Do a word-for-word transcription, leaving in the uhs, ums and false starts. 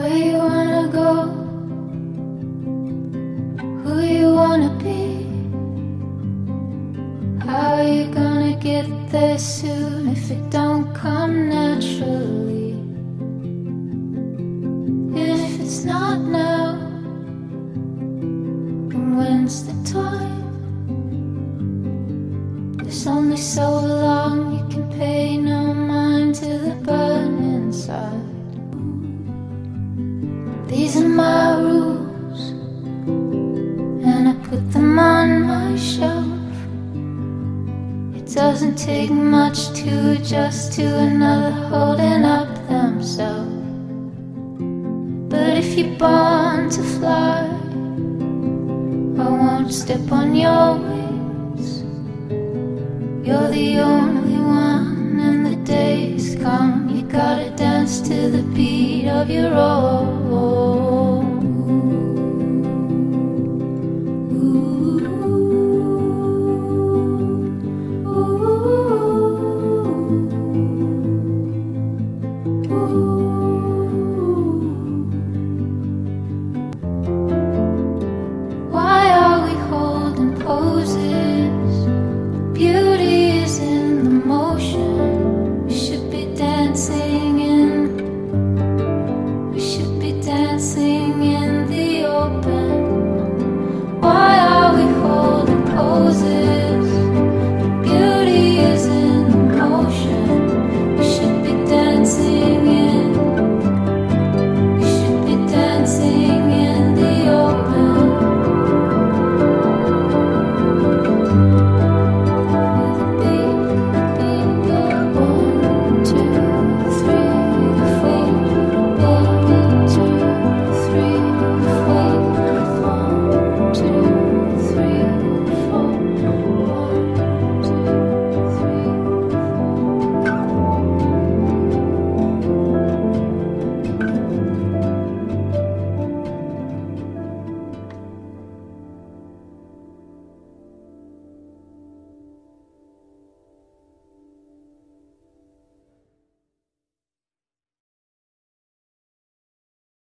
Where you wanna go, who you wanna be. How are you gonna get there soon if it don't come naturally? If it's not now, then when's the time? There's only so long you can pay no mind to the burn inside. These are my rules, and I put them on my shelf. It doesn't take much to adjust to another holding up themselves. But if you're born to fly, I won't step on your wings. You're the only one, and the days come, you gotta dance to the beat of your own.